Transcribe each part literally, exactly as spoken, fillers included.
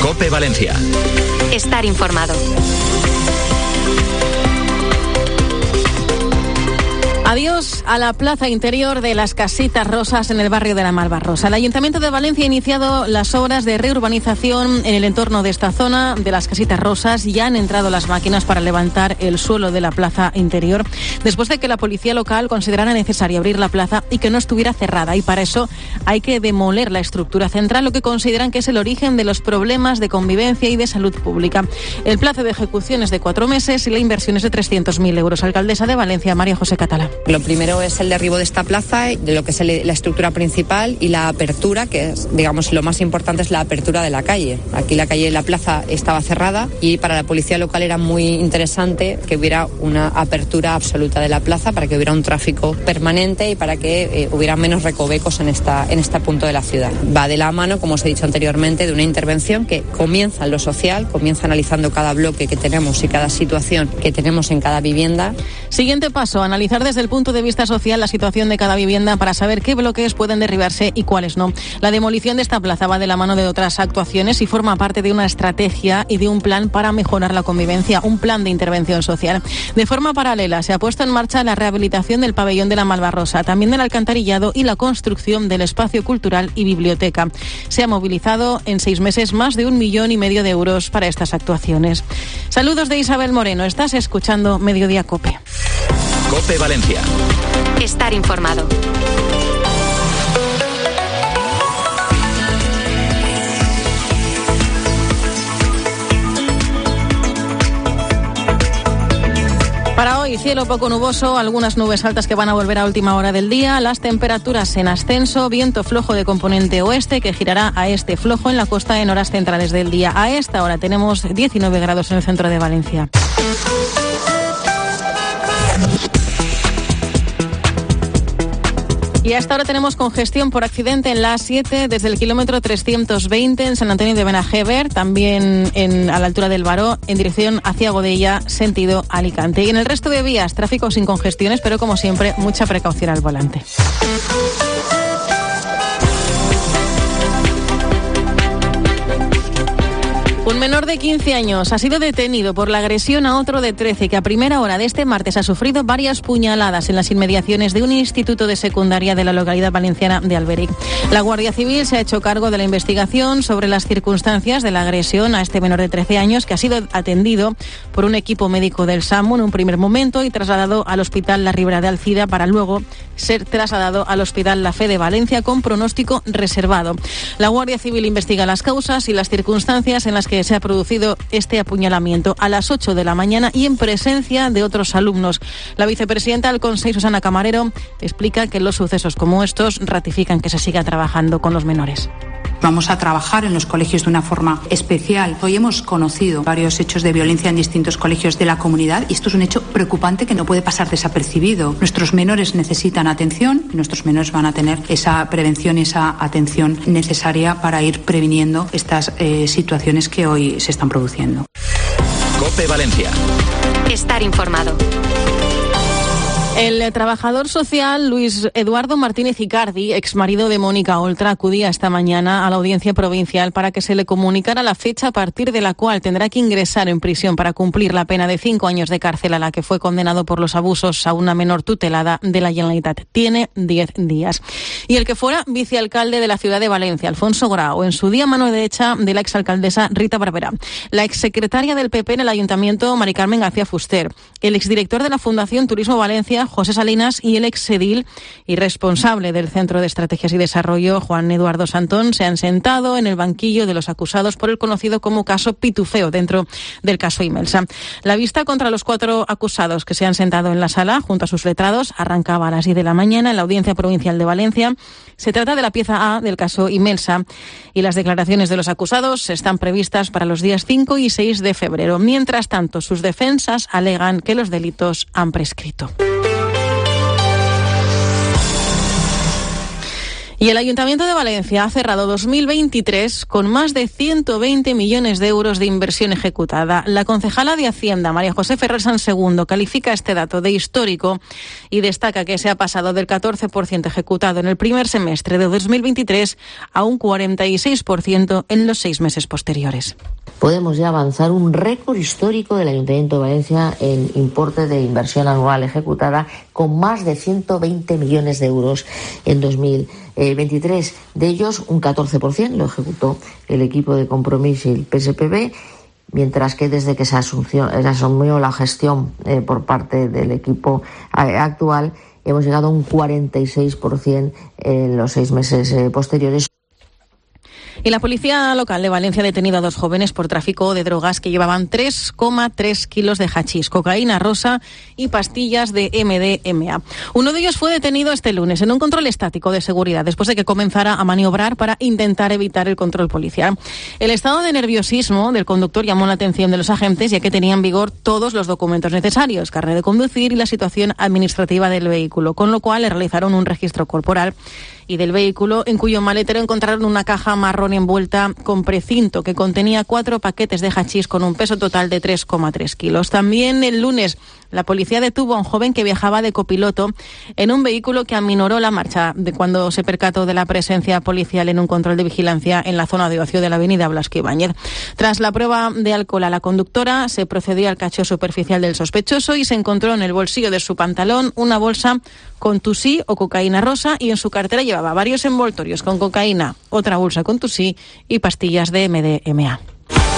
COPE Valencia. Estar informado. Adiós a la plaza interior de las Casitas Rosas en el barrio de la Malvarrosa. El Ayuntamiento de Valencia ha iniciado las obras de reurbanización en el entorno de esta zona de las Casitas Rosas. Ya han entrado las máquinas para levantar el suelo de la plaza interior, después de que la policía local considerara necesario abrir la plaza y que no estuviera cerrada. Y para eso hay que demoler la estructura central, lo que consideran que es el origen de los problemas de convivencia y de salud pública. El plazo de ejecución es de cuatro meses y la inversión es de trescientos mil euros. Alcaldesa de Valencia, María José Catalá. Lo primero es el derribo de esta plaza, de lo que es el, la estructura principal, y la apertura, que es, digamos, lo más importante es la apertura de la calle. Aquí la calle, la plaza estaba cerrada y para la policía local era muy interesante que hubiera una apertura absoluta de la plaza para que hubiera un tráfico permanente y para que eh, hubiera menos recovecos en, esta, en este punto de la ciudad. Va de la mano, como os he dicho anteriormente, de una intervención que comienza en lo social, comienza analizando cada bloque que tenemos y cada situación que tenemos en cada vivienda. Siguiente paso, analizar desde el punto de vista social la situación de cada vivienda para saber qué bloques pueden derribarse y cuáles no. La demolición de esta plaza va de la mano de otras actuaciones y forma parte de una estrategia y de un plan para mejorar la convivencia, un plan de intervención social. De forma paralela se ha puesto en marcha la rehabilitación del pabellón de la Malvarrosa, también del alcantarillado y la construcción del espacio cultural y biblioteca. Se ha movilizado en seis meses más de un millón y medio de euros para estas actuaciones. Saludos de Isabel Moreno. Estás escuchando Mediodía COPE. COPE Valencia. Estar informado. Para hoy, cielo poco nuboso, algunas nubes altas que van a volver a última hora del día, las temperaturas en ascenso, viento flojo de componente oeste que girará a este flojo en la costa en horas centrales del día. A esta hora tenemos diecinueve grados en el centro de Valencia. Y hasta ahora tenemos congestión por accidente en la A siete desde el kilómetro trescientos veinte en San Antonio de Benajever, también en, a la altura del Baró, en dirección hacia Godella, sentido Alicante. Y en el resto de vías, tráfico sin congestiones, pero como siempre, mucha precaución al volante. Un menor de quince años ha sido detenido por la agresión a otro de trece que a primera hora de este martes ha sufrido varias puñaladas en las inmediaciones de un instituto de secundaria de la localidad valenciana de Alberic. La Guardia Civil se ha hecho cargo de la investigación sobre las circunstancias de la agresión a este menor de trece años que ha sido atendido por un equipo médico del SAMU en un primer momento y trasladado al Hospital La Ribera de Alcida para luego ser trasladado al Hospital La Fe de Valencia con pronóstico reservado. La Guardia Civil investiga las causas y las circunstancias en las que se ha producido este apuñalamiento a las ocho de la mañana y en presencia de otros alumnos. La vicepresidenta del Consejo, Susana Camarero, explica que los sucesos como estos ratifican que se siga trabajando con los menores. Vamos a trabajar en los colegios de una forma especial. Hoy hemos conocido varios hechos de violencia en distintos colegios de la comunidad y esto es un hecho preocupante que no puede pasar desapercibido. Nuestros menores necesitan atención y nuestros menores van a tener esa prevención y esa atención necesaria para ir previniendo estas eh, situaciones que hoy se están produciendo. COPE Valencia. Estar informado. El trabajador social Luis Eduardo Martínez Icardi, exmarido de Mónica Oltra, acudía esta mañana a la audiencia provincial para que se le comunicara la fecha a partir de la cual tendrá que ingresar en prisión para cumplir la pena de cinco años de cárcel a la que fue condenado por los abusos a una menor tutelada de la Generalitat. Tiene diez días. Y el que fuera vicealcalde de la ciudad de Valencia, Alfonso Grau, en su día mano derecha de la exalcaldesa Rita Barberá, la exsecretaria del P P en el Ayuntamiento, Mari Carmen García Fuster, el exdirector de la Fundación Turismo Valencia, José Salinas, y el exedil y responsable del Centro de Estrategias y Desarrollo, Juan Eduardo Santón, se han sentado en el banquillo de los acusados por el conocido como caso Pitufeo dentro del caso Imelsa. La vista contra los cuatro acusados que se han sentado en la sala junto a sus letrados arrancaba a las diez de la mañana en la Audiencia Provincial de Valencia. Se trata de la pieza A del caso Imelsa y las declaraciones de los acusados están previstas para los días cinco y seis de febrero. Mientras tanto, sus defensas alegan que los delitos han prescrito. Y el Ayuntamiento de Valencia ha cerrado dos mil veintitrés con más de ciento veinte millones de euros de inversión ejecutada. La concejala de Hacienda, María José Ferrer Sansegundo, califica este dato de histórico y destaca que se ha pasado del catorce por ciento ejecutado en el primer semestre de dos mil veintitrés a un cuarenta y seis por ciento en los seis meses posteriores. Podemos ya avanzar un récord histórico del Ayuntamiento de Valencia en importe de inversión anual ejecutada, con más de ciento veinte millones de euros en dos mil veintitrés. De ellos, un catorce por ciento lo ejecutó el equipo de Compromís y el P S P B, mientras que desde que se asumió, se asumió la gestión eh, por parte del equipo actual, hemos llegado a un cuarenta y seis por ciento en los seis meses eh, posteriores. Y la policía local de Valencia ha detenido a dos jóvenes por tráfico de drogas que llevaban tres coma tres kilos de hachís, cocaína rosa y pastillas de M D M A. Uno de ellos fue detenido este lunes en un control estático de seguridad después de que comenzara a maniobrar para intentar evitar el control policial. El estado de nerviosismo del conductor llamó la atención de los agentes, ya que tenía en vigor todos los documentos necesarios, carnet de conducir y la situación administrativa del vehículo, con lo cual le realizaron un registro corporal y del vehículo, en cuyo maletero encontraron una caja marrón envuelta con precinto que contenía cuatro paquetes de hachís con un peso total de tres coma tres kilos. También el lunes la policía detuvo a un joven que viajaba de copiloto en un vehículo que aminoró la marcha de cuando se percató de la presencia policial en un control de vigilancia en la zona de ocio de la avenida Blasco Ibáñez. Tras la prueba de alcohol a la conductora, se procedió al cacheo superficial del sospechoso y se encontró en el bolsillo de su pantalón una bolsa con tusí o cocaína rosa, y en su cartera llevaba varios envoltorios con cocaína, otra bolsa con tusí y pastillas de M D M A.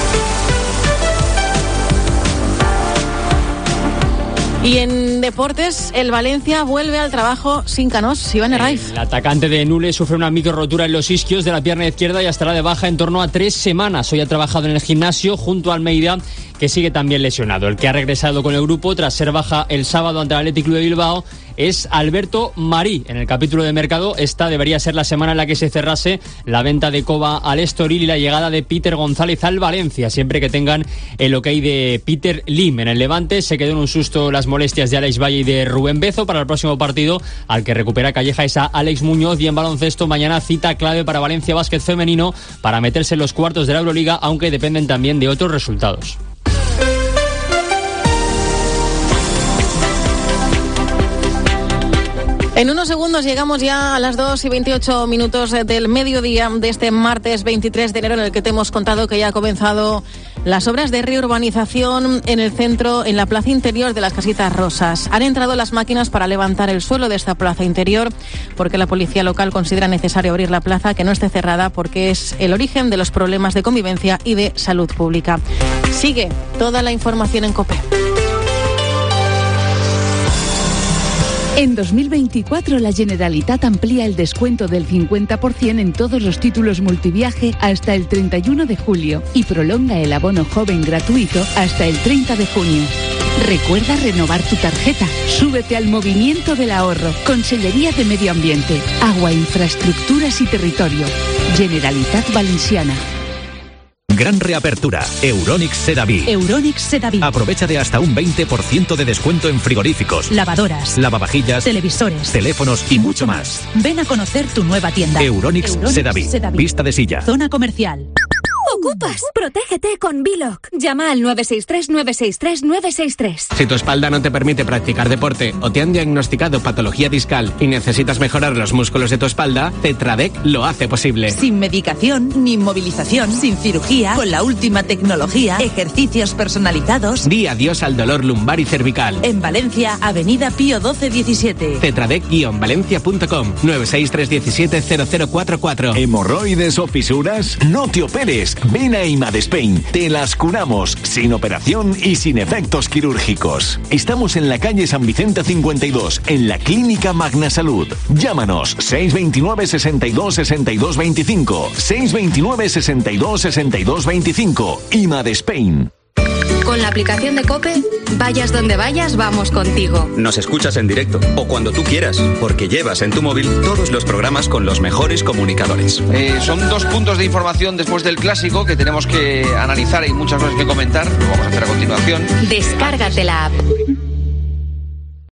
Y en deportes, el Valencia vuelve al trabajo sin Canós. Iván Herraiz. El atacante de Nules sufre una micro rotura en los isquios de la pierna izquierda y estará de baja en torno a tres semanas. Hoy ha trabajado en el gimnasio junto a Almeida, que sigue también lesionado. El que ha regresado con el grupo tras ser baja el sábado ante el Athletic Club de Bilbao es Alberto Marí. En el capítulo de mercado, esta debería ser la semana en la que se cerrase la venta de Coba al Estoril y la llegada de Peter González al Valencia, siempre que tengan el ok de Peter Lim. En el Levante se quedó en un susto las molestias de Alex Valle y de Rubén Bezo. Para el próximo partido, al que recupera Calleja, es a Alex Muñoz. Y en baloncesto, mañana cita clave para Valencia Básquet femenino para meterse en los cuartos de la Euroliga, aunque dependen también de otros resultados. En unos segundos llegamos ya a las dos y veintiocho minutos del mediodía de este martes veintitrés de enero, en el que te hemos contado que ya ha comenzado las obras de reurbanización en el centro, en la plaza interior de las Casitas Rosas. Han entrado las máquinas para levantar el suelo de esta plaza interior, porque la policía local considera necesario abrir la plaza, que no esté cerrada, porque es el origen de los problemas de convivencia y de salud pública. Sigue toda la información en COPE. En dos mil veinticuatro, la Generalitat amplía el descuento del cincuenta por ciento en todos los títulos multiviaje hasta el treinta y uno de julio y prolonga el abono joven gratuito hasta el treinta de junio. Recuerda renovar tu tarjeta. Súbete al movimiento del ahorro. Consellería de Medio Ambiente, Agua, Infraestructuras y Territorio. Generalitat Valenciana. Gran reapertura. Euronics Sedaví. Euronics Sedaví. Aprovecha de hasta un veinte por ciento de descuento en frigoríficos, lavadoras, lavavajillas, televisores, teléfonos y mucho más. Ven a conocer tu nueva tienda. Euronics, Euronics Sedaví. Sedaví. Pista de silla. Zona comercial. Ocupas. Protégete con Biloc. Llama al nueve seis tres, nueve seis tres, nueve seis tres. Si tu espalda no te permite practicar deporte o te han diagnosticado patología discal y necesitas mejorar los músculos de tu espalda, Tetradec lo hace posible. Sin medicación ni inmovilización, sin cirugía, con la última tecnología, ejercicios personalizados. Di adiós al dolor lumbar y cervical. En Valencia, Avenida Pío doce diecisiete. Tetradec guion valencia punto com, nueve seis tres uno siete cero cero cuatro cuatro. ¿Hemorroides o fisuras? No te operes. Ven a Imadespain, te las curamos, sin operación y sin efectos quirúrgicos. Estamos en la calle San Vicente cincuenta y dos, en la Clínica Magna Salud. Llámanos seis veintinueve, sesenta y dos, sesenta y dos veinticinco, seis veintinueve, sesenta y dos, sesenta y dos veinticinco. Imadespain. Con la aplicación de COPE, vayas donde vayas, vamos contigo. Nos escuchas en directo o cuando tú quieras, porque llevas en tu móvil todos los programas con los mejores comunicadores. Eh, son dos puntos de información después del clásico que tenemos que analizar y muchas cosas que comentar. Lo vamos a hacer a continuación. Descárgate la app.